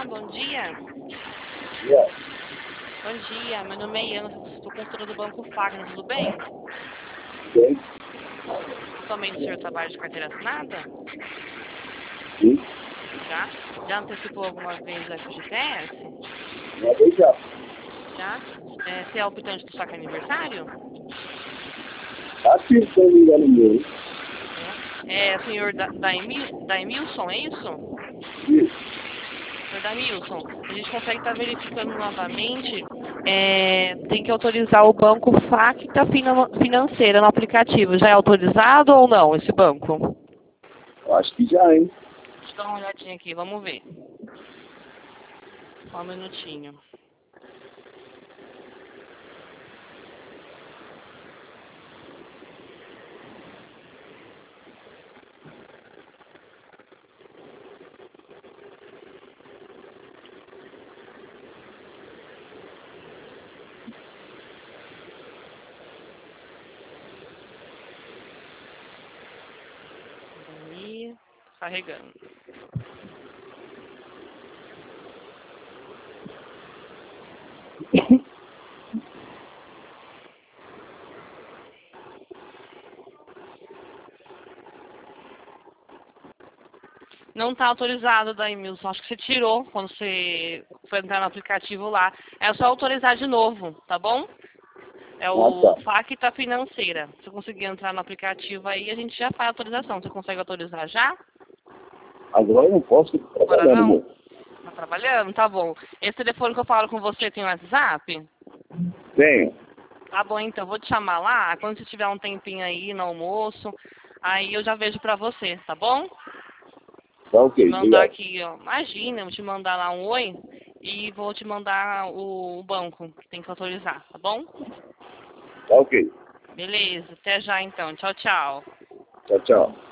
Olá, bom dia. Yeah. Bom dia, meu nome é Iana, sou consultora do Banco Fagner, tudo bem? Bem, Atualmente o senhor trabalha de carteira assinada? sim, Já antecipou alguma vez o FGTS? uma vez já. Já? Você é optante do saque aniversário? Aqui estou ligando meu. É o senhor Daimilson, é isso? Isso. Senhor Daimilson, a gente consegue estar verificando novamente, tem que autorizar o banco Facta Financeira no aplicativo. Já é autorizado ou não esse banco? Eu acho que já, hein? Deixa eu dar uma olhadinha aqui, vamos ver. Só um minutinho. Aí, carregando. Não está autorizado, Daimilson. Acho que você tirou quando você foi entrar no aplicativo lá. É só autorizar de novo, tá bom? É Ah, o tá. Facta Financeira. Se eu conseguir entrar no aplicativo aí, a gente já faz a autorização. Você consegue autorizar já? Agora eu não posso ficar Agora trabalhando, não? meu. Tá trabalhando? Tá bom. Esse telefone que eu falo com você tem WhatsApp? Tenho. Tá bom, então. Vou te chamar lá. Quando você tiver um tempinho aí no almoço, aí eu já vejo pra você, tá bom? Tá Te ok, mandar obrigado. aqui, ó. Imagina, vou te mandar lá um oi e vou te mandar o banco que tem que autorizar, tá bom? Tá ok. Beleza, até já então. Tchau, tchau. Tchau, tchau.